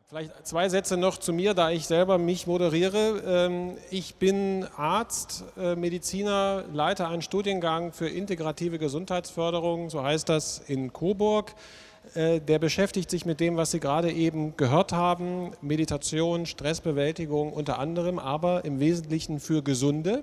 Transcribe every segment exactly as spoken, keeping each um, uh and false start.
Vielleicht zwei Sätze noch zu mir, da ich selber mich moderiere. Ich bin Arzt, Mediziner, leite einen Studiengang für integrative Gesundheitsförderung, so heißt das in Coburg. Der beschäftigt sich mit dem, was Sie gerade eben gehört haben, Meditation, Stressbewältigung unter anderem, aber im Wesentlichen für Gesunde,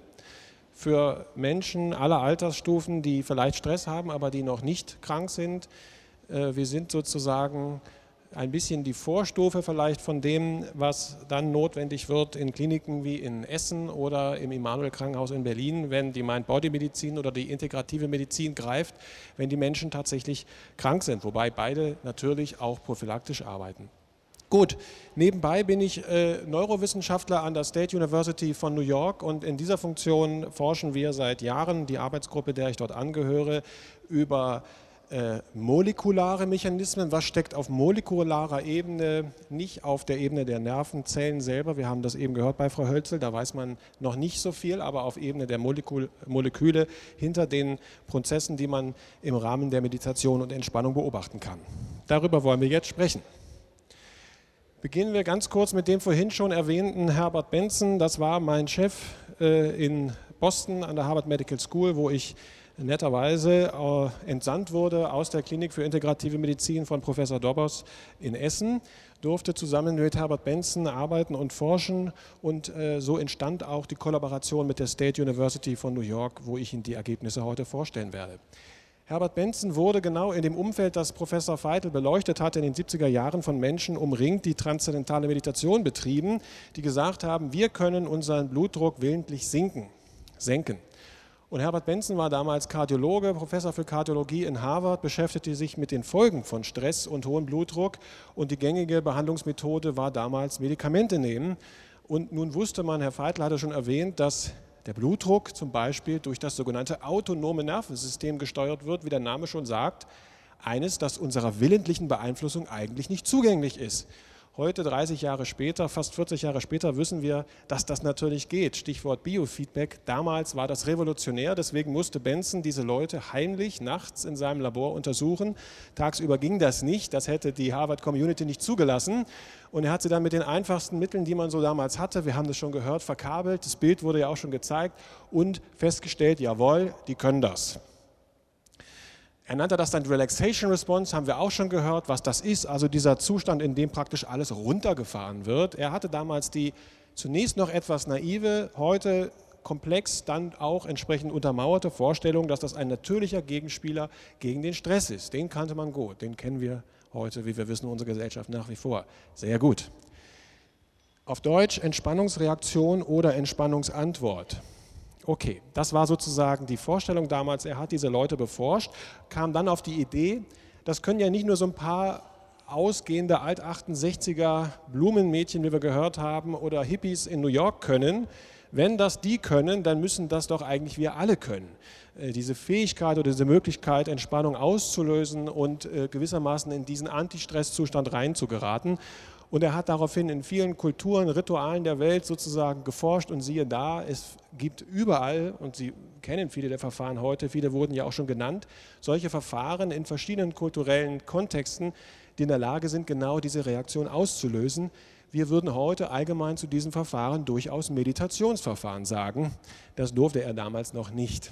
für Menschen aller Altersstufen, die vielleicht Stress haben, aber die noch nicht krank sind. Wir sind sozusagen ein bisschen die Vorstufe vielleicht von dem, was dann notwendig wird in Kliniken wie in Essen oder im Immanuel-Krankenhaus in Berlin, wenn die Mind-Body-Medizin oder die integrative Medizin greift, wenn die Menschen tatsächlich krank sind, wobei beide natürlich auch prophylaktisch arbeiten. Gut, nebenbei bin ich äh, Neurowissenschaftler an der State University von New York und in dieser Funktion forschen wir seit Jahren, die Arbeitsgruppe, der ich dort angehöre, über Äh, molekulare Mechanismen, was steckt auf molekularer Ebene, nicht auf der Ebene der Nervenzellen selber. Wir haben das eben gehört bei Frau Hölzel, da weiß man noch nicht so viel, aber auf Ebene der Molekül Moleküle hinter den Prozessen, die man im Rahmen der Meditation und Entspannung beobachten kann. Darüber wollen wir jetzt sprechen. Beginnen wir ganz kurz mit dem vorhin schon erwähnten Herbert Benson. Das war mein Chef äh, in Boston an der Harvard Medical School, wo ich netterweise äh, entsandt wurde aus der Klinik für integrative Medizin von Professor Dobbers in Essen, durfte zusammen mit Herbert Benson arbeiten und forschen und äh, so entstand auch die Kollaboration mit der State University von New York, wo ich Ihnen die Ergebnisse heute vorstellen werde. Herbert Benson wurde genau in dem Umfeld, das Professor Feitel beleuchtet hat, in den siebziger Jahren von Menschen umringt, die transzendentale Meditation betrieben, die gesagt haben, wir können unseren Blutdruck willentlich sinken, senken. Und Herbert Benson war damals Kardiologe, Professor für Kardiologie in Harvard, beschäftigte sich mit den Folgen von Stress und hohem Blutdruck und die gängige Behandlungsmethode war damals Medikamente nehmen. Und nun wusste man, Herr Feitel hatte schon erwähnt, dass der Blutdruck zum Beispiel durch das sogenannte autonome Nervensystem gesteuert wird, wie der Name schon sagt, eines, das unserer willentlichen Beeinflussung eigentlich nicht zugänglich ist. Heute, dreißig Jahre später, fast vierzig Jahre später, wissen wir, dass das natürlich geht. Stichwort Biofeedback. Damals war das revolutionär, deswegen musste Benson diese Leute heimlich nachts in seinem Labor untersuchen. Tagsüber ging das nicht, das hätte die Harvard-Community nicht zugelassen. Und er hat sie dann mit den einfachsten Mitteln, die man so damals hatte, wir haben das schon gehört, verkabelt. Das Bild wurde ja auch schon gezeigt und festgestellt, jawohl, die können das. Er nannte das dann Relaxation Response, haben wir auch schon gehört, was das ist, also dieser Zustand, in dem praktisch alles runtergefahren wird. Er hatte damals die zunächst noch etwas naive, heute komplex, dann auch entsprechend untermauerte Vorstellung, dass das ein natürlicher Gegenspieler gegen den Stress ist. Den kannte man gut, den kennen wir heute, wie wir wissen, unsere Gesellschaft nach wie vor sehr gut. Auf Deutsch Entspannungsreaktion oder Entspannungsantwort. Okay, das war sozusagen die Vorstellung damals. Er hat diese Leute beforscht, kam dann auf die Idee, das können ja nicht nur so ein paar ausgehende Alt-achtundsechziger Blumenmädchen, wie wir gehört haben, oder Hippies in New York können. Wenn das die können, dann müssen das doch eigentlich wir alle können. Diese Fähigkeit oder diese Möglichkeit, Entspannung auszulösen und gewissermaßen in diesen Anti-Stress-Zustand reinzugeraten. Und er hat daraufhin in vielen Kulturen, Ritualen der Welt sozusagen geforscht und siehe da, es gibt überall, und Sie kennen viele der Verfahren heute, viele wurden ja auch schon genannt, solche Verfahren in verschiedenen kulturellen Kontexten, die in der Lage sind, genau diese Reaktion auszulösen. Wir würden heute allgemein zu diesen Verfahren durchaus Meditationsverfahren sagen. Das durfte er damals noch nicht.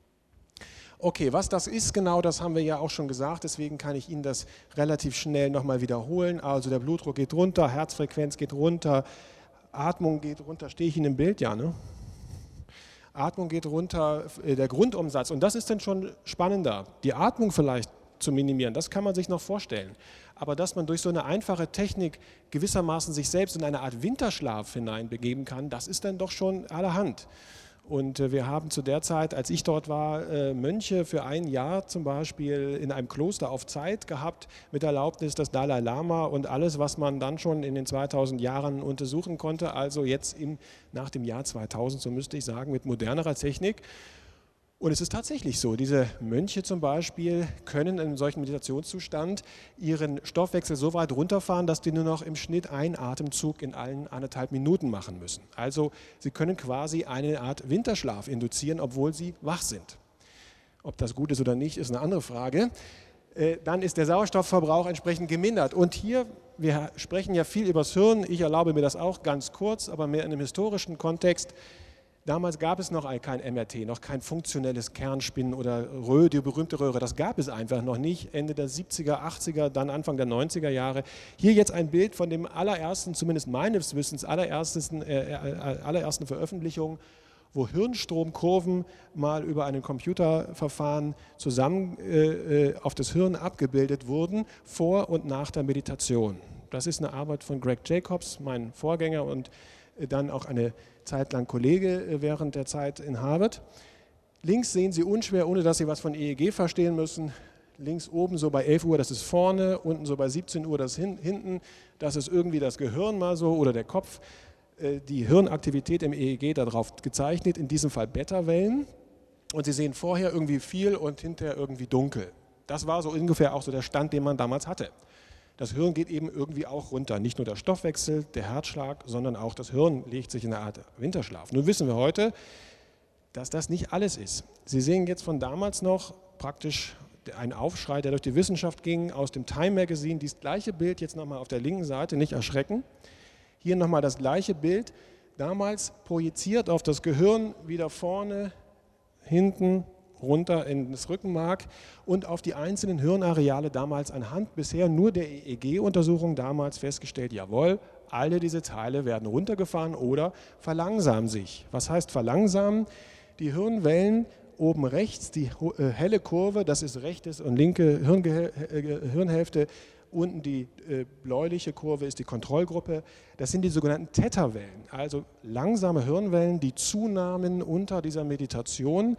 Okay, was das ist genau, das haben wir ja auch schon gesagt, deswegen kann ich Ihnen das relativ schnell nochmal wiederholen. Also der Blutdruck geht runter, Herzfrequenz geht runter, Atmung geht runter, stehe ich Ihnen im Bild? Ja, ne? Atmung geht runter, der Grundumsatz, und das ist dann schon spannender, die Atmung vielleicht zu minimieren, das kann man sich noch vorstellen. Aber dass man durch so eine einfache Technik gewissermaßen sich selbst in eine Art Winterschlaf hineinbegeben kann, das ist dann doch schon allerhand. Und wir haben zu der Zeit, als ich dort war, Mönche für ein Jahr zum Beispiel in einem Kloster auf Zeit gehabt, mit Erlaubnis des Dalai Lama und alles, was man dann schon in den zweitausend Jahren untersuchen konnte, also jetzt im, nach dem Jahr zweitausend, so müsste ich sagen, mit modernerer Technik. Und es ist tatsächlich so, diese Mönche zum Beispiel können in einem solchen Meditationszustand ihren Stoffwechsel so weit runterfahren, dass die nur noch im Schnitt einen Atemzug in allen anderthalb Minuten machen müssen. Also sie können quasi eine Art Winterschlaf induzieren, obwohl sie wach sind. Ob das gut ist oder nicht, ist eine andere Frage. Dann ist der Sauerstoffverbrauch entsprechend gemindert. Und hier wir sprechen ja viel über das Hirn, ich erlaube mir das auch ganz kurz, aber mehr in einem historischen Kontext. Damals gab es noch kein M R T, noch kein funktionelles Kernspinnen oder Röhre, die berühmte Röhre, das gab es einfach noch nicht, Ende der siebziger, achtziger, dann Anfang der neunziger Jahre. Hier jetzt ein Bild von dem allerersten, zumindest meines Wissens, allerersten, äh, allerersten Veröffentlichung, wo Hirnstromkurven mal über ein Computerverfahren zusammen äh, auf das Hirn abgebildet wurden, vor und nach der Meditation. Das ist eine Arbeit von Greg Jacobs, mein Vorgänger und äh, dann auch eine Zeit lang Kollege äh, während der Zeit in Harvard. Links sehen Sie unschwer, ohne dass Sie was von E E G verstehen müssen, links oben so bei elf Uhr, das ist vorne, unten so bei siebzehn Uhr, das hin, hinten, das ist irgendwie das Gehirn mal so oder der Kopf. Die Hirnaktivität im E E G darauf gezeichnet, in diesem Fall Beta-Wellen. Und Sie sehen vorher irgendwie viel und hinterher irgendwie dunkel. Das war so ungefähr auch so der Stand, den man damals hatte. Das Hirn geht eben irgendwie auch runter. Nicht nur der Stoffwechsel, der Herzschlag, sondern auch das Hirn legt sich in eine Art Winterschlaf. Nun wissen wir heute, dass das nicht alles ist. Sie sehen jetzt von damals noch praktisch einen Aufschrei, der durch die Wissenschaft ging, aus dem Time Magazine. Dieses gleiche Bild jetzt nochmal auf der linken Seite, nicht erschrecken. Hier nochmal das gleiche Bild, damals projiziert auf das Gehirn, wieder vorne, hinten, runter in das Rückenmark und auf die einzelnen Hirnareale damals anhand bisher nur der E E G-Untersuchung damals festgestellt, jawohl, alle diese Teile werden runtergefahren oder verlangsamen sich. Was heißt verlangsamen? Die Hirnwellen oben rechts, die äh, helle Kurve, das ist rechtes und linke Hirnge äh, Hirnhälfte, unten die äh, bläuliche Kurve ist die Kontrollgruppe. Das sind die sogenannten Theta-Wellen, also langsame Hirnwellen, die zunahmen unter dieser Meditation.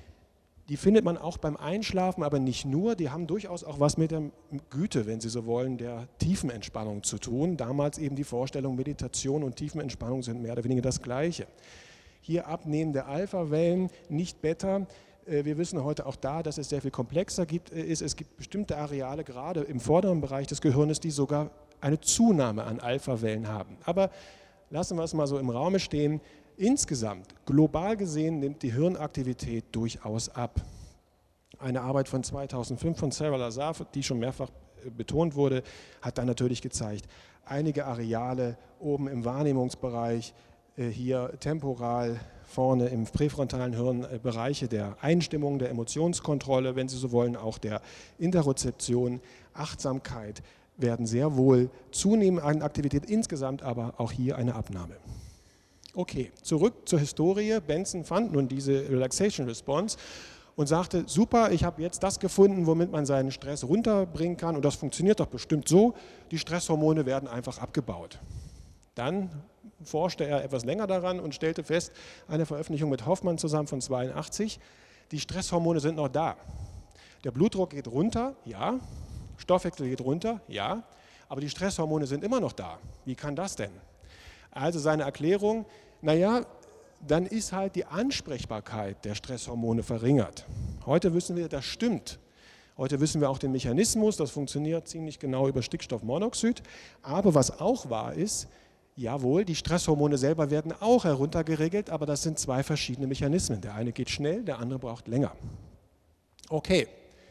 Die findet man auch beim Einschlafen, aber nicht nur. Die haben durchaus auch was mit der Güte, wenn Sie so wollen, der Tiefenentspannung zu tun. Damals eben die Vorstellung, Meditation und Tiefenentspannung sind mehr oder weniger das Gleiche. Hier abnehmende Alpha-Wellen, nicht Beta. Wir wissen heute auch da, dass es sehr viel komplexer gibt, ist. Es gibt bestimmte Areale, gerade im vorderen Bereich des Gehirns, die sogar eine Zunahme an Alpha-Wellen haben. Aber lassen wir es mal so im Raume stehen. Insgesamt, global gesehen, nimmt die Hirnaktivität durchaus ab. Eine Arbeit von zweitausendfünf von Sarah Lazar, die schon mehrfach betont wurde, hat dann natürlich gezeigt, einige Areale oben im Wahrnehmungsbereich, hier temporal, vorne im präfrontalen Hirn Bereiche der Einstimmung, der Emotionskontrolle, wenn Sie so wollen, auch der Interozeption, Achtsamkeit werden sehr wohl zunehmen an Aktivität, insgesamt aber auch hier eine Abnahme. Okay, zurück zur Historie. Benson fand nun diese Relaxation Response und sagte, super, ich habe jetzt das gefunden, womit man seinen Stress runterbringen kann und das funktioniert doch bestimmt so, die Stresshormone werden einfach abgebaut. Dann forschte er etwas länger daran und stellte fest, eine Veröffentlichung mit Hoffmann zusammen von zweiundachtzig, die Stresshormone sind noch da. Der Blutdruck geht runter, ja, Stoffwechsel geht runter, ja, aber die Stresshormone sind immer noch da. Wie kann das denn? Also seine Erklärung, naja, dann ist halt die Ansprechbarkeit der Stresshormone verringert. Heute wissen wir, das stimmt. Heute wissen wir auch den Mechanismus, das funktioniert ziemlich genau über Stickstoffmonoxid. Aber was auch wahr ist, jawohl, die Stresshormone selber werden auch heruntergeregelt, aber das sind zwei verschiedene Mechanismen. Der eine geht schnell, der andere braucht länger. Okay,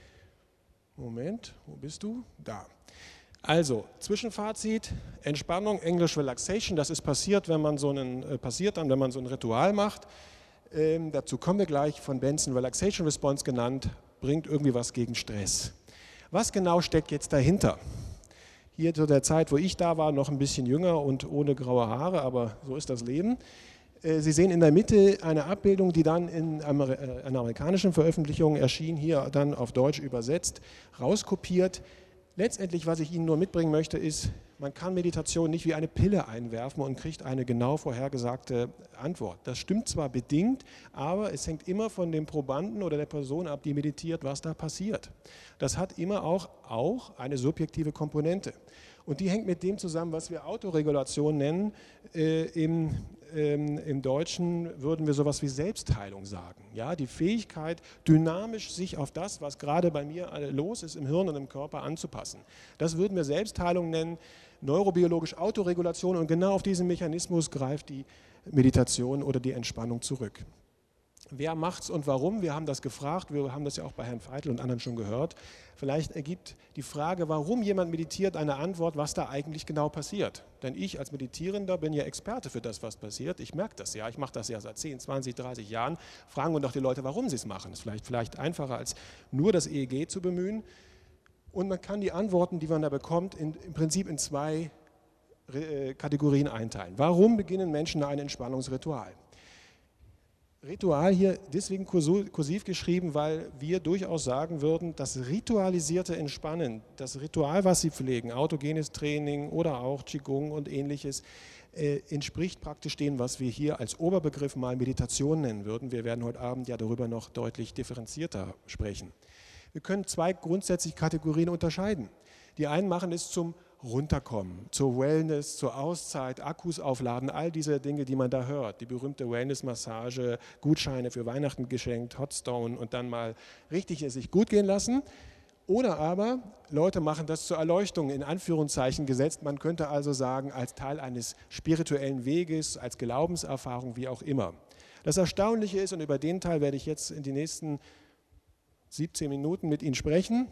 Moment, wo bist du? Da. Also, Zwischenfazit, Entspannung, Englisch Relaxation, das ist passiert, wenn man so einen, äh, passiert dann, wenn man so ein Ritual macht. Ähm, dazu kommen wir gleich, von Benson Relaxation Response genannt, bringt irgendwie was gegen Stress. Was genau steckt jetzt dahinter? Hier zu der Zeit, wo ich da war, noch ein bisschen jünger und ohne graue Haare, aber so ist das Leben. Sie sehen in der Mitte eine Abbildung, die dann in einer amerikanischen Veröffentlichung erschien, hier dann auf Deutsch übersetzt, rauskopiert. Letztendlich, was ich Ihnen nur mitbringen möchte, ist, man kann Meditation nicht wie eine Pille einwerfen und kriegt eine genau vorhergesagte Antwort. Das stimmt zwar bedingt, aber es hängt immer von dem Probanden oder der Person ab, die meditiert, was da passiert. Das hat immer auch, auch eine subjektive Komponente. Und die hängt mit dem zusammen, was wir Autoregulation nennen. Äh, im, ähm, Im Deutschen würden wir sowas wie Selbstheilung sagen. Ja, die Fähigkeit, dynamisch sich auf das, was gerade bei mir los ist, im Hirn und im Körper anzupassen. Das würden wir Selbstheilung nennen, neurobiologisch Autoregulation, und genau auf diesen Mechanismus greift die Meditation oder die Entspannung zurück. Wer macht's und warum? Wir haben das gefragt, wir haben das ja auch bei Herrn Feitel und anderen schon gehört. Vielleicht ergibt die Frage, warum jemand meditiert, eine Antwort, was da eigentlich genau passiert. Denn ich als Meditierender bin ja Experte für das, was passiert. Ich merke das ja, ich mache das ja seit zehn, zwanzig, dreißig Jahren. Fragen wir doch die Leute, warum sie es machen. Das ist vielleicht, vielleicht einfacher, als nur das E E G zu bemühen. Und man kann die Antworten, die man da bekommt, in, im Prinzip in zwei äh, Kategorien einteilen. Warum beginnen Menschen ein Entspannungsritual? Ritual hier deswegen kursiv geschrieben, weil wir durchaus sagen würden, das ritualisierte Entspannen, das Ritual, was Sie pflegen, autogenes Training oder auch Qigong und ähnliches, äh, entspricht praktisch dem, was wir hier als Oberbegriff mal Meditation nennen würden. Wir werden heute Abend ja darüber noch deutlich differenzierter sprechen. Wir können zwei grundsätzliche Kategorien unterscheiden. Die einen machen es zum Runterkommen, zur Wellness, zur Auszeit, Akkus aufladen, all diese Dinge, die man da hört. Die berühmte Wellness-Massage, Gutscheine für Weihnachten geschenkt, Hotstone und dann mal richtig es sich gut gehen lassen. Oder aber Leute machen das zur Erleuchtung, in Anführungszeichen gesetzt. Man könnte also sagen, als Teil eines spirituellen Weges, als Glaubenserfahrung, wie auch immer. Das Erstaunliche ist, und über den Teil werde ich jetzt in die nächsten siebzehn Minuten mit Ihnen sprechen,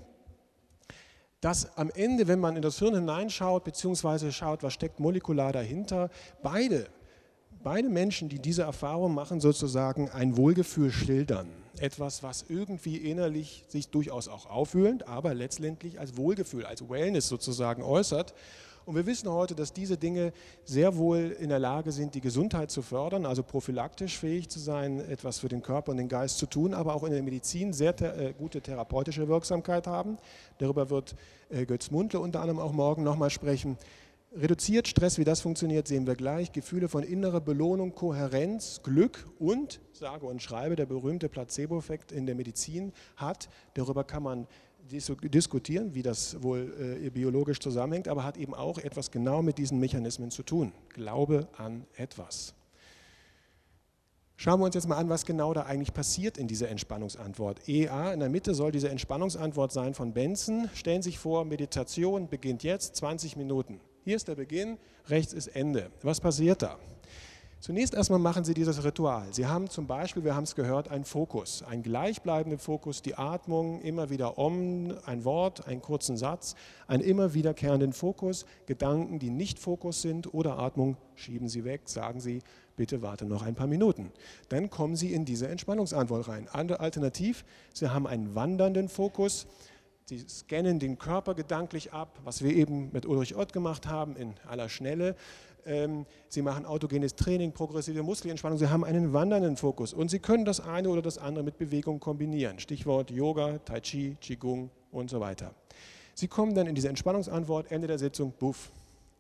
dass am Ende, wenn man in das Hirn hineinschaut, beziehungsweise schaut, was steckt molekular dahinter, beide, beide Menschen, die diese Erfahrung machen, sozusagen ein Wohlgefühl schildern. Etwas, was irgendwie innerlich sich durchaus auch auffühlend, aber letztendlich als Wohlgefühl, als Wellness sozusagen äußert. Und wir wissen heute, dass diese Dinge sehr wohl in der Lage sind, die Gesundheit zu fördern, also prophylaktisch fähig zu sein, etwas für den Körper und den Geist zu tun, aber auch in der Medizin sehr äh, gute therapeutische Wirksamkeit haben. Darüber wird äh, Götz Mundle unter anderem auch morgen nochmal sprechen. Reduziert Stress, wie das funktioniert, sehen wir gleich. Gefühle von innerer Belohnung, Kohärenz, Glück und, sage und schreibe, der berühmte Placebo-Effekt in der Medizin hat. Darüber kann man diskutieren, wie das wohl äh, biologisch zusammenhängt, aber hat eben auch etwas genau mit diesen Mechanismen zu tun. Glaube an etwas. Schauen wir uns jetzt mal an, was genau da eigentlich passiert in dieser Entspannungsantwort. E A in der Mitte soll diese Entspannungsantwort sein von Benson. Stellen Sie sich vor, Meditation beginnt jetzt, zwanzig Minuten. Hier ist der Beginn, rechts ist Ende. Was passiert da? Zunächst erstmal machen Sie dieses Ritual. Sie haben zum Beispiel, wir haben es gehört, einen Fokus, einen gleichbleibenden Fokus, die Atmung, immer wieder Om, ein Wort, einen kurzen Satz, einen immer wiederkehrenden Fokus, Gedanken, die nicht Fokus sind oder Atmung, schieben Sie weg, sagen Sie, bitte warte noch ein paar Minuten. Dann kommen Sie in diese Entspannungsantwort rein. Alternativ, Sie haben einen wandernden Fokus, Sie scannen den Körper gedanklich ab, was wir eben mit Ulrich Ott gemacht haben in aller Schnelle. Sie machen autogenes Training, progressive Muskelentspannung, Sie haben einen wandernden Fokus und Sie können das eine oder das andere mit Bewegung kombinieren. Stichwort Yoga, Tai Chi, Qigong und so weiter. Sie kommen dann in diese Entspannungsantwort, Ende der Sitzung, buff.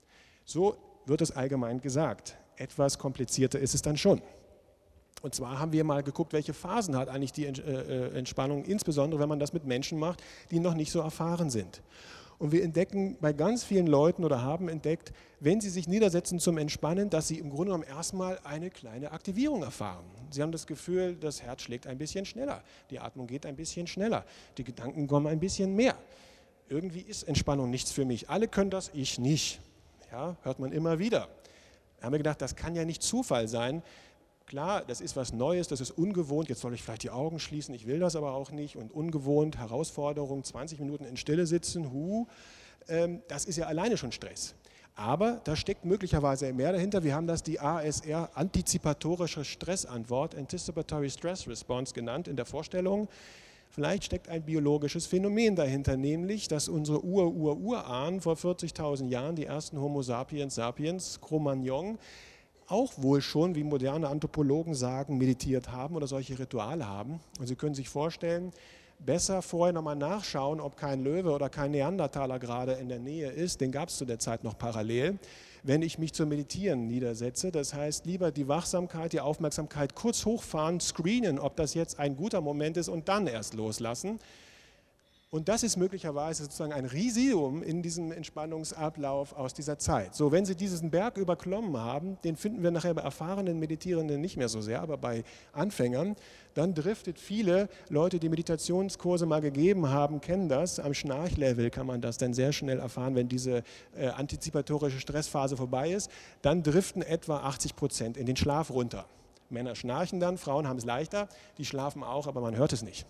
So wird es allgemein gesagt. Etwas komplizierter ist es dann schon. Und zwar haben wir mal geguckt, welche Phasen hat eigentlich die Entspannung, insbesondere wenn man das mit Menschen macht, die noch nicht so erfahren sind. Und wir entdecken bei ganz vielen Leuten oder haben entdeckt, wenn sie sich niedersetzen zum Entspannen, dass sie im Grunde genommen erstmal eine kleine Aktivierung erfahren. Sie haben das Gefühl, das Herz schlägt ein bisschen schneller, die Atmung geht ein bisschen schneller, die Gedanken kommen ein bisschen mehr. Irgendwie ist Entspannung nichts für mich. Alle können das, ich nicht. Ja, hört man immer wieder. Da haben wir gedacht, das kann ja nicht Zufall sein. Klar, das ist was Neues, das ist ungewohnt, jetzt soll ich vielleicht die Augen schließen, ich will das aber auch nicht und ungewohnt, Herausforderung, zwanzig Minuten in Stille sitzen, hu, ähm, das ist ja alleine schon Stress. Aber da steckt möglicherweise mehr dahinter, wir haben das die A S R, antizipatorische Stressantwort, Anticipatory Stress Response genannt in der Vorstellung. Vielleicht steckt ein biologisches Phänomen dahinter, nämlich, dass unsere Ur-Ur-Urahnen vor vierzigtausend Jahren, die ersten Homo sapiens sapiens, Cro-Magnon, auch wohl schon, wie moderne Anthropologen sagen, meditiert haben oder solche Rituale haben. Und Sie können sich vorstellen, besser vorher nochmal nachschauen, ob kein Löwe oder kein Neandertaler gerade in der Nähe ist, den gab es zu der Zeit noch parallel, wenn ich mich zum Meditieren niedersetze. Das heißt, lieber die Wachsamkeit, die Aufmerksamkeit kurz hochfahren, screenen, ob das jetzt ein guter Moment ist und dann erst loslassen. Und das ist möglicherweise sozusagen ein Residuum in diesem Entspannungsablauf aus dieser Zeit. So, wenn Sie diesen Berg überklommen haben, den finden wir nachher bei erfahrenen Meditierenden nicht mehr so sehr, aber bei Anfängern, dann driftet viele Leute, die Meditationskurse mal gegeben haben, kennen das. Am Schnarchlevel kann man das dann sehr schnell erfahren, wenn diese äh, antizipatorische Stressphase vorbei ist. Dann driften etwa achtzig Prozent in den Schlaf runter. Männer schnarchen dann, Frauen haben es leichter, die schlafen auch, aber man hört es nicht.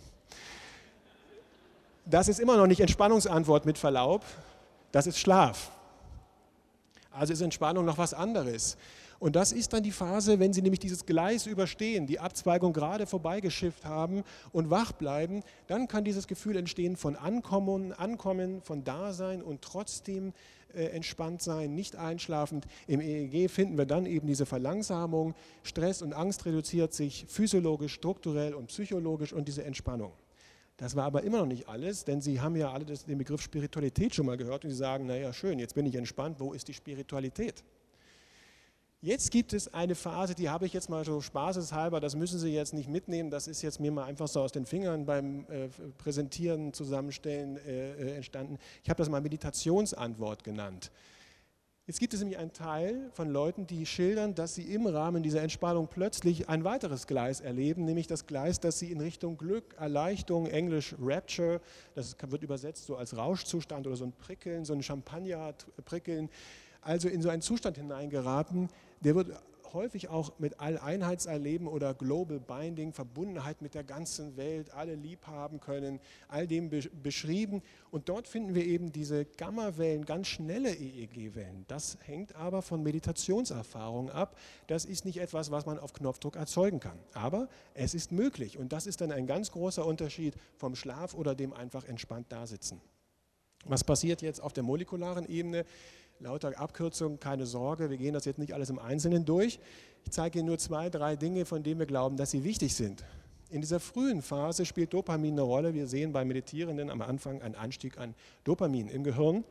Das ist immer noch nicht Entspannungsantwort mit Verlaub, das ist Schlaf. Also ist Entspannung noch was anderes. Und das ist dann die Phase, wenn Sie nämlich dieses Gleis überstehen, die Abzweigung gerade vorbeigeschifft haben und wach bleiben, dann kann dieses Gefühl entstehen von Ankommen, Ankommen, von Dasein und trotzdem äh, entspannt sein, nicht einschlafend. Im E E G finden wir dann eben diese Verlangsamung, Stress und Angst reduziert sich physiologisch, strukturell und psychologisch und diese Entspannung. Das war aber immer noch nicht alles, denn Sie haben ja alle das, den Begriff Spiritualität schon mal gehört und Sie sagen, naja schön, jetzt bin ich entspannt, wo ist die Spiritualität? Jetzt gibt es eine Phase, die habe ich jetzt mal so spaßeshalber, das müssen Sie jetzt nicht mitnehmen, das ist jetzt mir mal einfach so aus den Fingern beim äh, Präsentieren, Zusammenstellen äh, entstanden. Ich habe das mal Meditationsantwort genannt. Jetzt gibt es nämlich einen Teil von Leuten, die schildern, dass sie im Rahmen dieser Entspannung plötzlich ein weiteres Gleis erleben, nämlich das Gleis, das sie in Richtung Glück, Erleichterung, englisch Rapture, das wird übersetzt so als Rauschzustand oder so ein Prickeln, so ein Champagner-Prickeln, also in so einen Zustand hineingeraten, der wird häufig auch mit Alleinheitserleben oder Global Binding, Verbundenheit mit der ganzen Welt, alle lieb haben können, all dem be beschrieben. Und dort finden wir eben diese Gammawellen, ganz schnelle E E G-Wellen. Das hängt aber von Meditationserfahrung ab. Das ist nicht etwas, was man auf Knopfdruck erzeugen kann. Aber es ist möglich. Und das ist dann ein ganz großer Unterschied vom Schlaf oder dem einfach entspannt dasitzen. Was passiert jetzt auf der molekularen Ebene? Lauter Abkürzungen, keine Sorge, wir gehen das jetzt nicht alles im Einzelnen durch. Ich zeige Ihnen nur zwei, drei Dinge, von denen wir glauben, dass sie wichtig sind. In dieser frühen Phase spielt Dopamin eine Rolle. Wir sehen bei Meditierenden am Anfang einen Anstieg an Dopamin im Gehirn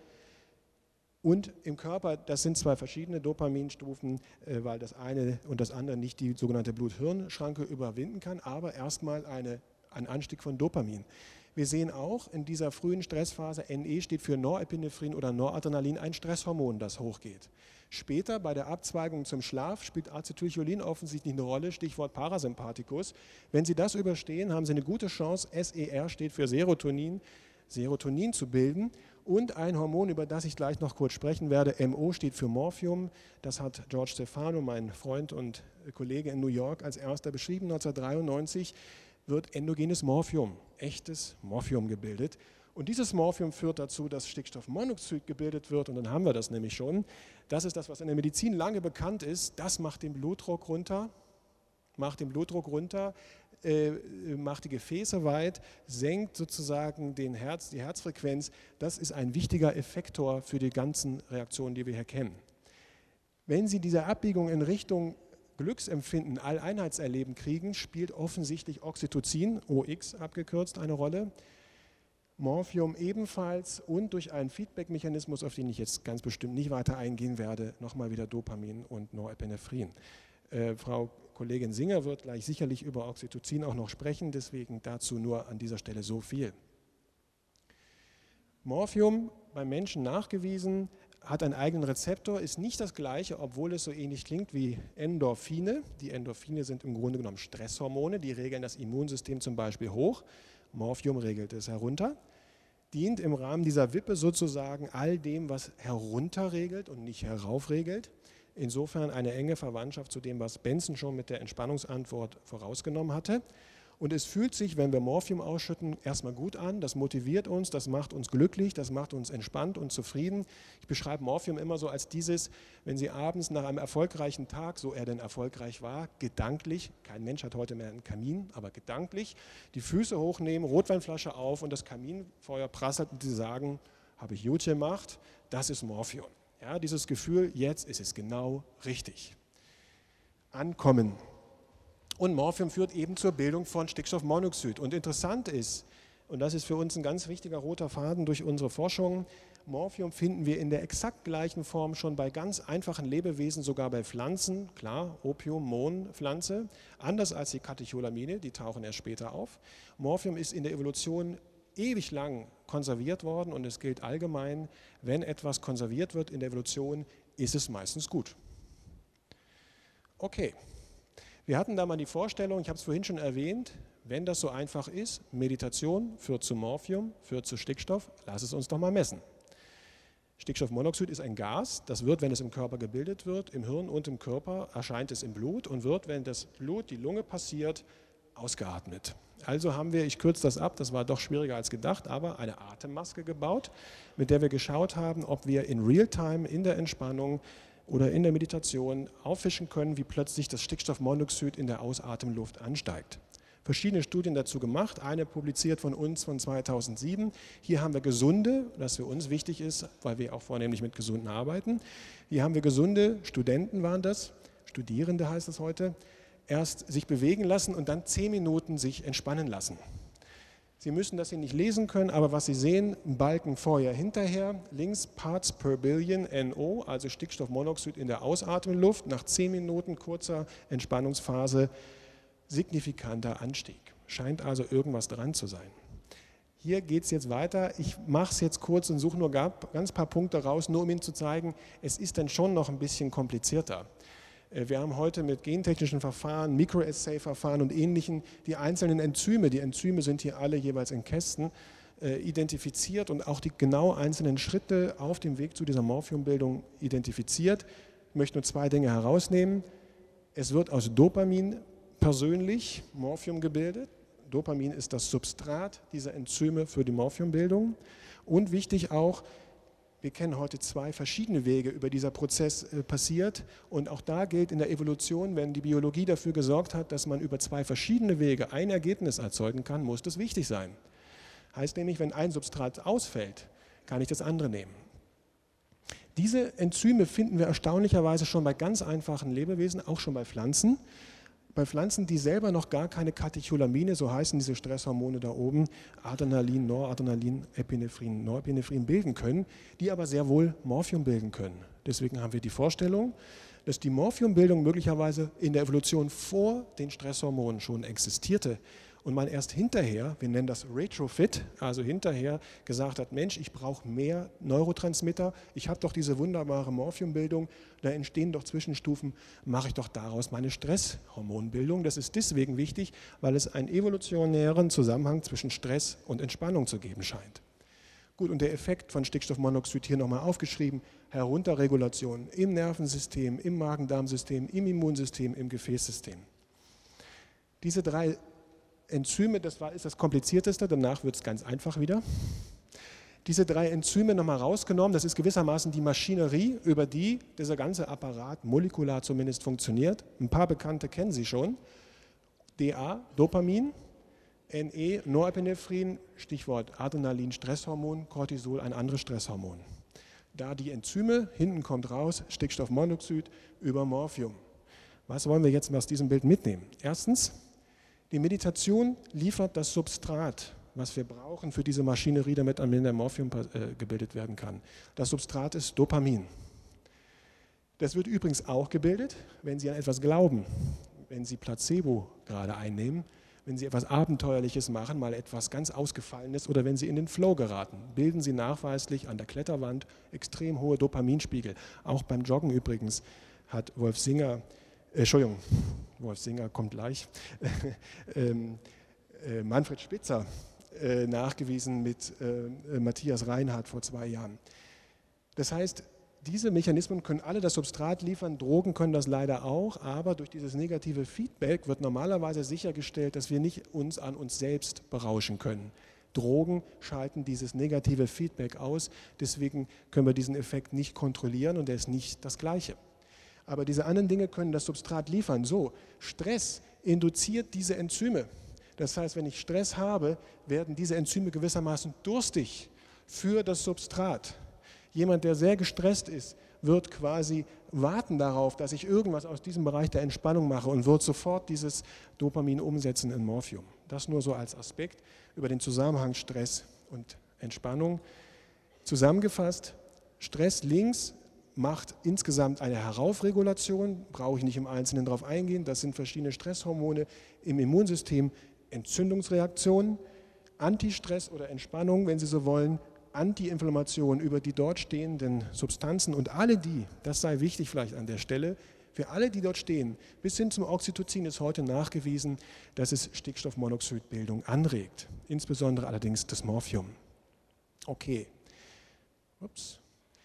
und im Körper. Das sind zwei verschiedene Dopaminstufen, weil das eine und das andere nicht die sogenannte Blut-Hirn-Schranke überwinden kann, aber erstmal eine, ein Anstieg von Dopamin. Wir sehen auch in dieser frühen Stressphase, N E steht für Norepinephren oder Noradrenalin, ein Stresshormon, das hochgeht. Später bei der Abzweigung zum Schlaf spielt Acetylcholin offensichtlich eine Rolle, Stichwort Parasympathikus. Wenn Sie das überstehen, haben Sie eine gute Chance, S E R steht für Serotonin, Serotonin zu bilden. Und ein Hormon, über das ich gleich noch kurz sprechen werde, M O steht für Morphium. Das hat George Stefano, mein Freund und Kollege in New York, als erster beschrieben, neunzehnhundertdreiundneunzig. Wird endogenes Morphium, echtes Morphium gebildet. Und dieses Morphium führt dazu, dass Stickstoffmonoxid gebildet wird und dann haben wir das nämlich schon. Das ist das, was in der Medizin lange bekannt ist. Das macht den Blutdruck runter, macht den Blutdruck runter, äh, macht die Gefäße weit, senkt sozusagen den Herz, die Herzfrequenz. Das ist ein wichtiger Effektor für die ganzen Reaktionen, die wir hier kennen. Wenn Sie diese Abbiegung in Richtung Glücksempfinden, Alleinheitserleben kriegen, spielt offensichtlich Oxytocin, O X abgekürzt, eine Rolle. Morphium ebenfalls und durch einen Feedback-Mechanismus, auf den ich jetzt ganz bestimmt nicht weiter eingehen werde, nochmal wieder Dopamin und Norepinephren. Äh, Frau Kollegin Singer wird gleich sicherlich über Oxytocin auch noch sprechen, deswegen dazu nur an dieser Stelle so viel. Morphium beim Menschen nachgewiesen, hat einen eigenen Rezeptor, ist nicht das gleiche, obwohl es so ähnlich klingt wie Endorphine. Die Endorphine sind im Grunde genommen Stresshormone, die regeln das Immunsystem zum Beispiel hoch. Morphium regelt es herunter. Dient im Rahmen dieser Wippe sozusagen all dem, was herunterregelt und nicht heraufregelt. Insofern eine enge Verwandtschaft zu dem, was Benson schon mit der Entspannungsantwort vorausgenommen hatte. Und es fühlt sich, wenn wir Morphium ausschütten, erstmal gut an, das motiviert uns, das macht uns glücklich, das macht uns entspannt und zufrieden. Ich beschreibe Morphium immer so als dieses, wenn Sie abends nach einem erfolgreichen Tag, so er denn erfolgreich war, gedanklich, kein Mensch hat heute mehr einen Kamin, aber gedanklich, die Füße hochnehmen, Rotweinflasche auf und das Kaminfeuer prasselt und Sie sagen, habe ich gut gemacht, das ist Morphium. Ja, dieses Gefühl, jetzt ist es genau richtig. Ankommen. Und Morphium führt eben zur Bildung von Stickstoffmonoxid. Und interessant ist, und das ist für uns ein ganz wichtiger roter Faden durch unsere Forschung, Morphium finden wir in der exakt gleichen Form schon bei ganz einfachen Lebewesen, sogar bei Pflanzen, klar, Opium, Mohnpflanze, anders als die Katecholamine, die tauchen erst später auf. Morphium ist in der Evolution ewig lang konserviert worden und es gilt allgemein, wenn etwas konserviert wird in der Evolution, ist es meistens gut. Okay. Wir hatten da mal die Vorstellung, ich habe es vorhin schon erwähnt, wenn das so einfach ist, Meditation führt zu Morphium, führt zu Stickstoff, lass es uns doch mal messen. Stickstoffmonoxid ist ein Gas, das wird, wenn es im Körper gebildet wird, im Hirn und im Körper erscheint es im Blut und wird, wenn das Blut die Lunge passiert, ausgeatmet. Also haben wir, ich kürze das ab, das war doch schwieriger als gedacht, aber eine Atemmaske gebaut, mit der wir geschaut haben, ob wir in Realtime, in der Entspannung oder in der Meditation auffischen können, wie plötzlich das Stickstoffmonoxid in der Ausatemluft ansteigt. Verschiedene Studien dazu gemacht, eine publiziert von uns von zweitausendsieben. Hier haben wir gesunde, das für uns wichtig ist, weil wir auch vornehmlich mit Gesunden arbeiten. Hier haben wir gesunde Studenten, waren das, Studierende heißt es heute, erst sich bewegen lassen und dann zehn Minuten sich entspannen lassen. Sie müssen das hier nicht lesen können, aber was Sie sehen, ein Balken vorher, hinterher, links Parts per Billion N O, also Stickstoffmonoxid in der Ausatemluft, nach zehn Minuten kurzer Entspannungsphase signifikanter Anstieg. Scheint also irgendwas dran zu sein. Hier geht es jetzt weiter. Ich mache es jetzt kurz und suche nur ganz paar Punkte raus, nur um Ihnen zu zeigen, es ist dann schon noch ein bisschen komplizierter. Wir haben heute mit gentechnischen Verfahren, Microassay-Verfahren und Ähnlichen die einzelnen Enzyme, die Enzyme sind hier alle jeweils in Kästen, äh, identifiziert und auch die genau einzelnen Schritte auf dem Weg zu dieser Morphiumbildung identifiziert. Ich möchte nur zwei Dinge herausnehmen. Es wird aus Dopamin persönlich Morphium gebildet. Dopamin ist das Substrat dieser Enzyme für die Morphiumbildung. Und wichtig auch, wir kennen heute zwei verschiedene Wege, über dieser Prozess äh, passiert. Und auch da gilt in der Evolution, wenn die Biologie dafür gesorgt hat, dass man über zwei verschiedene Wege ein Ergebnis erzeugen kann, muss das wichtig sein. Heißt nämlich, wenn ein Substrat ausfällt, kann ich das andere nehmen. Diese Enzyme finden wir erstaunlicherweise schon bei ganz einfachen Lebewesen, auch schon bei Pflanzen. Bei Pflanzen, die selber noch gar keine Katecholamine, so heißen diese Stresshormone da oben, Adrenalin, Noradrenalin, Epinephrin, Norepinephren bilden können, die aber sehr wohl Morphium bilden können. Deswegen haben wir die Vorstellung, dass die Morphiumbildung möglicherweise in der Evolution vor den Stresshormonen schon existierte und man erst hinterher, wir nennen das Retrofit, also hinterher gesagt hat, Mensch, ich brauche mehr Neurotransmitter, ich habe doch diese wunderbare Morphiumbildung, da entstehen doch Zwischenstufen, mache ich doch daraus meine Stresshormonbildung. Das ist deswegen wichtig, weil es einen evolutionären Zusammenhang zwischen Stress und Entspannung zu geben scheint. Gut, und der Effekt von Stickstoffmonoxid hier nochmal aufgeschrieben, Herunterregulation im Nervensystem, im Magen-Darm-System, im Immunsystem, im Gefäßsystem. Diese drei Enzyme, das war, ist das Komplizierteste, danach wird es ganz einfach wieder. Diese drei Enzyme nochmal rausgenommen, das ist gewissermaßen die Maschinerie, über die dieser ganze Apparat molekular zumindest funktioniert. Ein paar Bekannte kennen Sie schon. D A, Dopamin, N E, Norepinephren, Stichwort Adrenalin, Stresshormon, Cortisol, ein anderes Stresshormon. Da die Enzyme, hinten kommt raus, Stickstoffmonoxid über Morphium. Was wollen wir jetzt aus diesem Bild mitnehmen? Erstens, die Meditation liefert das Substrat, was wir brauchen für diese Maschinerie, damit am Ende Morphium äh, gebildet werden kann. Das Substrat ist Dopamin. Das wird übrigens auch gebildet, wenn Sie an etwas glauben, wenn Sie Placebo gerade einnehmen, wenn Sie etwas Abenteuerliches machen, mal etwas ganz Ausgefallenes oder wenn Sie in den Flow geraten, bilden Sie nachweislich an der Kletterwand extrem hohe Dopaminspiegel. Auch beim Joggen übrigens hat Wolf Singer, äh, Entschuldigung, Wolf Singer kommt gleich, ähm, äh, Manfred Spitzer äh, nachgewiesen mit äh, Matthias Reinhardt vor zwei Jahren. Das heißt, diese Mechanismen können alle das Substrat liefern, Drogen können das leider auch, aber durch dieses negative Feedback wird normalerweise sichergestellt, dass wir nicht uns an uns selbst berauschen können. Drogen schalten dieses negative Feedback aus, deswegen können wir diesen Effekt nicht kontrollieren und er ist nicht das Gleiche. Aber diese anderen Dinge können das Substrat liefern. So, Stress induziert diese Enzyme. Das heißt, wenn ich Stress habe, werden diese Enzyme gewissermaßen durstig für das Substrat. Jemand, der sehr gestresst ist, wird quasi warten darauf, dass ich irgendwas aus diesem Bereich der Entspannung mache und wird sofort dieses Dopamin umsetzen in Morphium. Das nur so als Aspekt über den Zusammenhang Stress und Entspannung. Zusammengefasst, Stress links macht insgesamt eine Heraufregulation, brauche ich nicht im Einzelnen darauf eingehen, das sind verschiedene Stresshormone im Immunsystem, Entzündungsreaktionen, Antistress oder Entspannung, wenn Sie so wollen, Antiinflammation über die dort stehenden Substanzen und alle die, das sei wichtig vielleicht an der Stelle, für alle, die dort stehen, bis hin zum Oxytocin ist heute nachgewiesen, dass es Stickstoffmonoxidbildung anregt, insbesondere allerdings das Morphium. Okay, ups.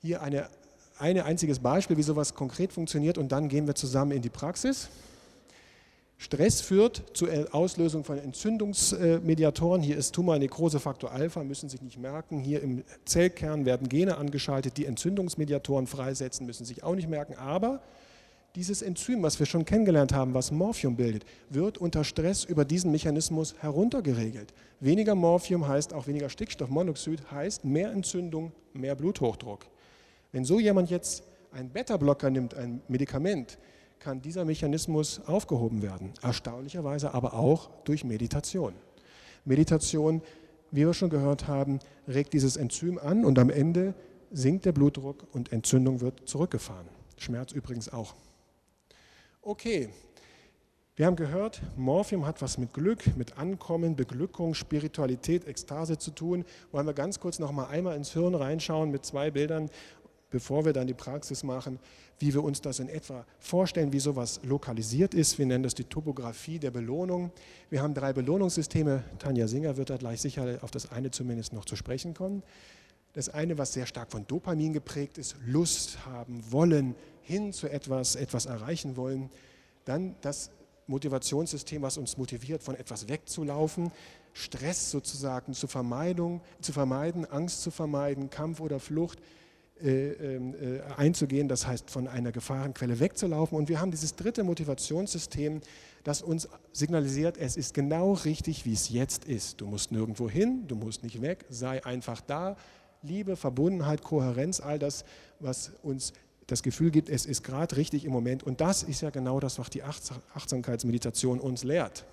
Hier eine, ein einziges Beispiel, wie sowas konkret funktioniert und dann gehen wir zusammen in die Praxis. Stress führt zur Auslösung von Entzündungsmediatoren. Hier ist Tumornekrosefaktor Alpha, müssen Sie sich nicht merken. Hier im Zellkern werden Gene angeschaltet, die Entzündungsmediatoren freisetzen, müssen Sie sich auch nicht merken. Aber dieses Enzym, was wir schon kennengelernt haben, was Morphium bildet, wird unter Stress über diesen Mechanismus heruntergeregelt. Weniger Morphium heißt auch weniger Stickstoffmonoxid, heißt mehr Entzündung, mehr Bluthochdruck. Wenn so jemand jetzt einen Beta-Blocker nimmt, ein Medikament, kann dieser Mechanismus aufgehoben werden. Erstaunlicherweise aber auch durch Meditation. Meditation, wie wir schon gehört haben, regt dieses Enzym an und am Ende sinkt der Blutdruck und Entzündung wird zurückgefahren. Schmerz übrigens auch. Okay, wir haben gehört, Morphium hat was mit Glück, mit Ankommen, Beglückung, Spiritualität, Ekstase zu tun. Wollen wir ganz kurz noch mal einmal ins Hirn reinschauen mit zwei Bildern, bevor wir dann die Praxis machen, wie wir uns das in etwa vorstellen, wie sowas lokalisiert ist. Wir nennen das die Topographie der Belohnung. Wir haben drei Belohnungssysteme. Tanja Singer wird da gleich sicher auf das eine zumindest noch zu sprechen kommen. Das eine, was sehr stark von Dopamin geprägt ist, Lust haben, wollen, hin zu etwas, etwas erreichen wollen. Dann das Motivationssystem, was uns motiviert, von etwas wegzulaufen, Stress sozusagen zur Vermeidung, zu vermeiden, Angst zu vermeiden, Kampf oder Flucht äh, äh, einzugehen, das heißt von einer Gefahrenquelle wegzulaufen. Und wir haben dieses dritte Motivationssystem, das uns signalisiert, es ist genau richtig, wie es jetzt ist. Du musst nirgendwo hin, du musst nicht weg, sei einfach da. Liebe, Verbundenheit, Kohärenz, all das, was uns das Gefühl gibt, es ist gerade richtig im Moment. Und das ist ja genau das, was die Achtsamkeitsmeditation uns lehrt.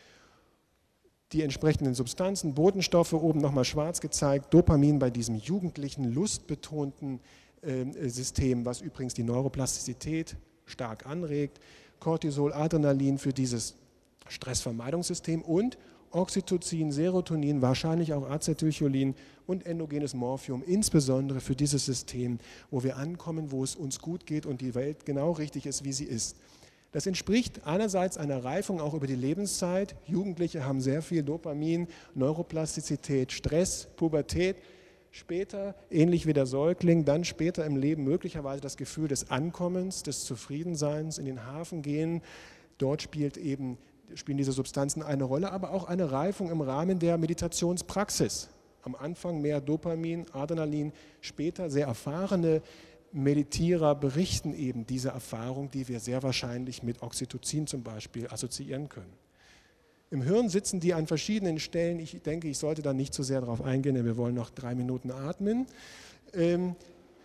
Die entsprechenden Substanzen, Botenstoffe, oben nochmal schwarz gezeigt, Dopamin bei diesem jugendlichen, lustbetonten äh, System, was übrigens die Neuroplastizität stark anregt, Cortisol, Adrenalin für dieses Stressvermeidungssystem und Oxytocin, Serotonin, wahrscheinlich auch Acetylcholin und endogenes Morphium, insbesondere für dieses System, wo wir ankommen, wo es uns gut geht und die Welt genau richtig ist, wie sie ist. Das entspricht einerseits einer Reifung auch über die Lebenszeit. Jugendliche haben sehr viel Dopamin, Neuroplastizität, Stress, Pubertät. Später, ähnlich wie der Säugling, dann später im Leben möglicherweise das Gefühl des Ankommens, des Zufriedenseins, in den Hafen gehen. Dort spielt eben spielen diese Substanzen eine Rolle, aber auch eine Reifung im Rahmen der Meditationspraxis. Am Anfang mehr Dopamin, Adrenalin, später sehr erfahrene Meditierer berichten eben diese Erfahrung, die wir sehr wahrscheinlich mit Oxytocin zum Beispiel assoziieren können. Im Hirn sitzen die an verschiedenen Stellen. Ich denke, ich sollte da nicht zu sehr darauf eingehen, denn wir wollen noch drei Minuten atmen. Ähm,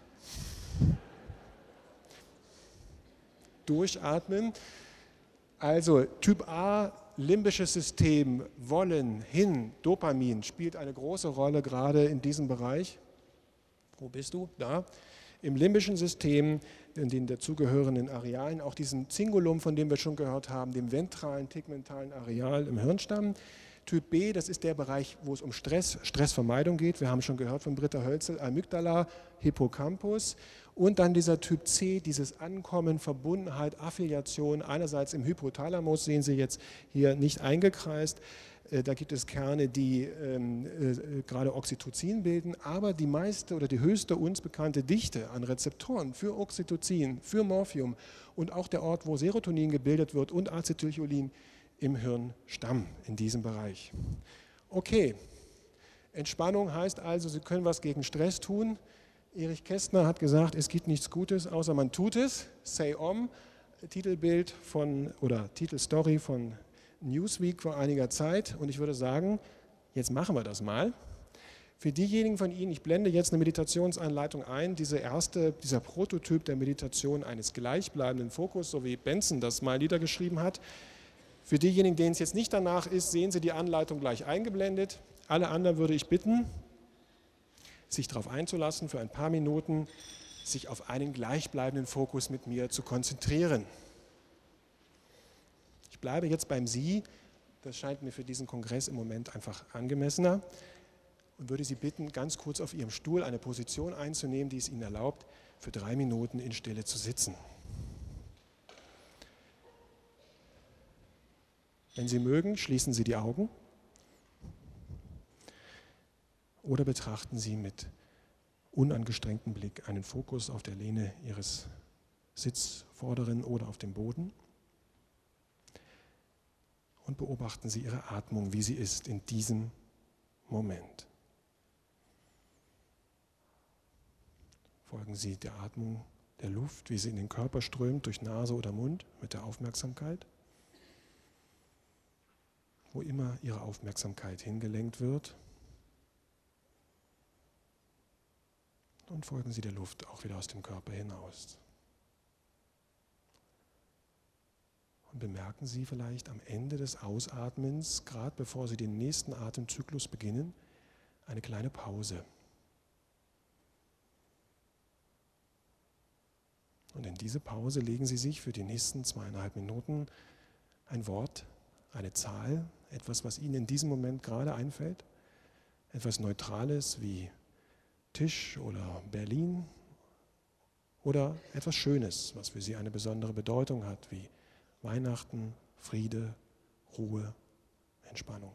durchatmen. Also Typ A, limbisches System, Wollen, Hin, Dopamin spielt eine große Rolle gerade in diesem Bereich. Wo bist du? Da. Im limbischen System, in den dazugehörenden Arealen, auch diesem Cingulum, von dem wir schon gehört haben, dem ventralen, tegmentalen Areal im Hirnstamm. Typ B, das ist der Bereich, wo es um Stress, Stressvermeidung geht. Wir haben schon gehört von Britta Hölzel, Amygdala, Hippocampus. Und dann dieser Typ C, dieses Ankommen, Verbundenheit, Affiliation, einerseits im Hypothalamus, sehen Sie jetzt hier nicht eingekreist. Da gibt es Kerne, die ähm, äh, gerade Oxytocin bilden, aber die meiste oder die höchste uns bekannte Dichte an Rezeptoren für Oxytocin, für Morphium und auch der Ort, wo Serotonin gebildet wird und Acetylcholin im Hirnstamm in diesem Bereich. Okay, Entspannung heißt also, Sie können was gegen Stress tun. Erich Kästner hat gesagt, es gibt nichts Gutes, außer man tut es. Say Om, Titelbild von oder Titelstory von Newsweek vor einiger Zeit. Und ich würde sagen, jetzt machen wir das mal. Für diejenigen von Ihnen, ich blende jetzt eine Meditationsanleitung ein, diese erste, dieser Prototyp der Meditation eines gleichbleibenden Fokus, so wie Benson das mal niedergeschrieben hat. Für diejenigen, denen es jetzt nicht danach ist, sehen Sie die Anleitung gleich eingeblendet. Alle anderen würde ich bitten, sich darauf einzulassen, für ein paar Minuten sich auf einen gleichbleibenden Fokus mit mir zu konzentrieren. Ich bleibe jetzt beim Sie, das scheint mir für diesen Kongress im Moment einfach angemessener, und würde Sie bitten, ganz kurz auf Ihrem Stuhl eine Position einzunehmen, die es Ihnen erlaubt, für drei Minuten in Stille zu sitzen. Wenn Sie mögen, schließen Sie die Augen oder betrachten Sie mit unangestrengten Blick einen Fokus auf der Lehne Ihres Sitzvorderen oder auf dem Boden. Und beobachten Sie Ihre Atmung, wie sie ist in diesem Moment. Folgen Sie der Atmung der Luft, wie sie in den Körper strömt, durch Nase oder Mund, mit der Aufmerksamkeit. Wo immer Ihre Aufmerksamkeit hingelenkt wird. Und folgen Sie der Luft auch wieder aus dem Körper hinaus. Und bemerken Sie vielleicht am Ende des Ausatmens, gerade bevor Sie den nächsten Atemzyklus beginnen, eine kleine Pause. Und in diese Pause legen Sie sich für die nächsten zweieinhalb Minuten ein Wort, eine Zahl, etwas, was Ihnen in diesem Moment gerade einfällt, etwas Neutrales wie Tisch oder Berlin oder etwas Schönes, was für Sie eine besondere Bedeutung hat, wie Weihnachten, Friede, Ruhe, Entspannung.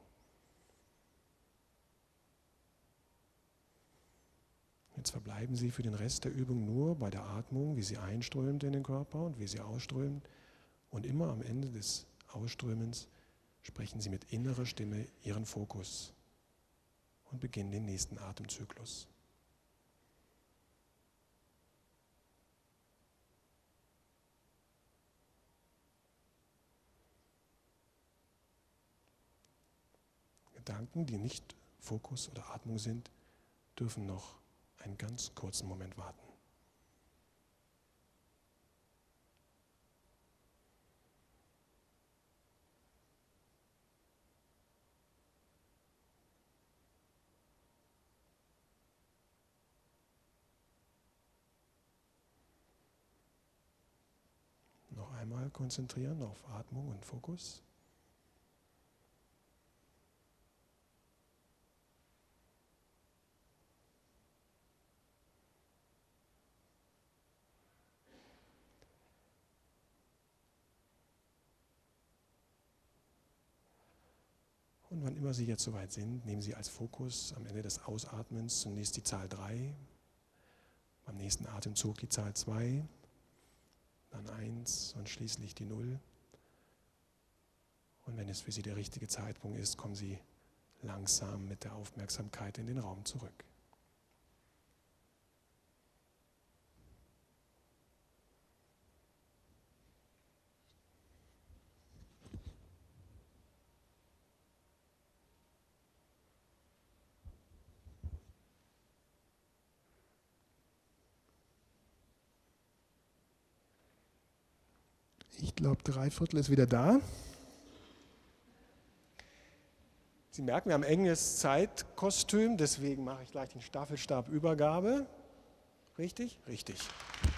Jetzt verbleiben Sie für den Rest der Übung nur bei der Atmung, wie sie einströmt in den Körper und wie sie ausströmt. Und immer am Ende des Ausströmens sprechen Sie mit innerer Stimme Ihren Fokus und beginnen den nächsten Atemzyklus. Gedanken, die nicht Fokus oder Atmung sind, dürfen noch einen ganz kurzen Moment warten. Noch einmal konzentrieren auf Atmung und Fokus. Und wann immer Sie jetzt soweit sind, nehmen Sie als Fokus am Ende des Ausatmens zunächst die Zahl drei, beim nächsten Atemzug die Zahl zwei, dann eins und schließlich die null. Und wenn es für Sie der richtige Zeitpunkt ist, kommen Sie langsam mit der Aufmerksamkeit in den Raum zurück. Ich glaube, drei Viertel ist wieder da. Sie merken, wir haben ein enges Zeitkostüm, deswegen mache ich gleich den Staffelstabübergabe. Richtig? Richtig.